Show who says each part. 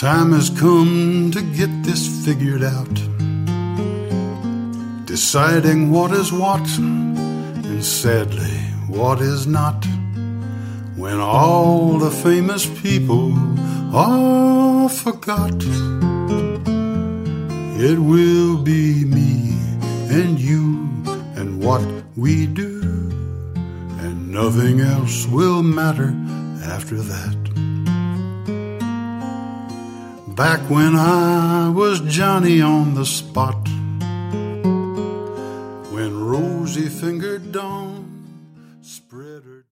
Speaker 1: time has come to get this figured out, deciding what is what and sadly what is not. When all the famous people are forgot, it will be me and you and what we do, and nothing else will matter after that. Back when I was Johnny on the spot, when Rosie fingered Dawn spread her